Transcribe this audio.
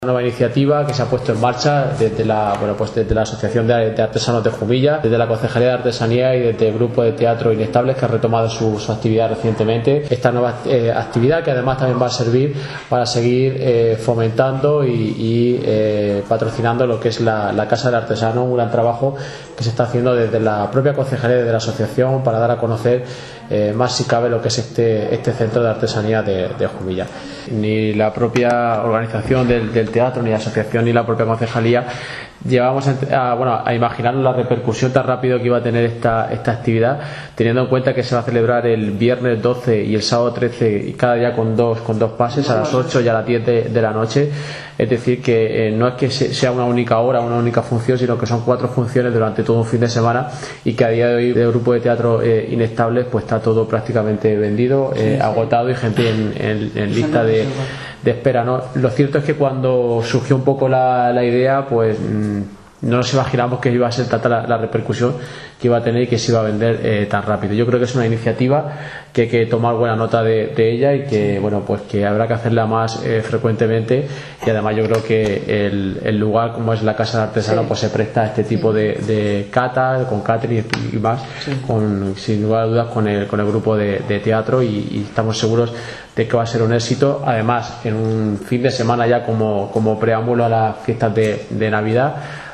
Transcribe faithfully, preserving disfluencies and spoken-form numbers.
Una nueva iniciativa que se ha puesto en marcha desde la, bueno, pues desde la Asociación de, de Artesanos de Jumilla, desde la Concejalía de Artesanía y desde el Grupo de Teatro Inestables, que ha retomado su, su actividad recientemente. Esta nueva eh, actividad que además también va a servir para seguir eh, fomentando y, y eh, patrocinando lo que es la, la Casa del Artesano, un gran trabajo que se está haciendo desde la propia Concejalía, desde la Asociación, para dar a conocer eh, más si cabe lo que es este, este centro de artesanía de, de Jumilla. Ni la propia organización del, del teatro, ni la asociación, ni la propia concejalía llevamos a, bueno, a imaginar la repercusión tan rápido que iba a tener esta, esta actividad, teniendo en cuenta que se va a celebrar el viernes doce y el sábado trece, y cada día con dos, con dos pases, a las ocho y a las diez de, de la noche. Es decir, que eh, no es que sea una única hora, una única función, sino que son cuatro funciones durante todo un fin de semana, y que a día de hoy el grupo de teatro eh, Inestables pues está todo prácticamente vendido, eh, agotado, y gente en, en, en lista de, de espera, ¿no? Lo cierto es que cuando surgió un poco la, la idea, pues mmm, no nos imaginamos que iba a ser tanta la, la repercusión que iba a tener y que se iba a vender eh, tan rápido. Yo creo que es una iniciativa que hay que tomar buena nota de, de ella, y que bueno, pues que habrá que hacerla más eh, frecuentemente, y además yo creo que el, el lugar como es la Casa del Artesano, sí, pues se presta a este tipo de, de cata, con catering y, y más, sí, con, sin lugar a dudas con el, con el grupo de, de teatro, y, y estamos seguros de que va a ser un éxito, además en un fin de semana ya como, como preámbulo a las fiestas de, de Navidad.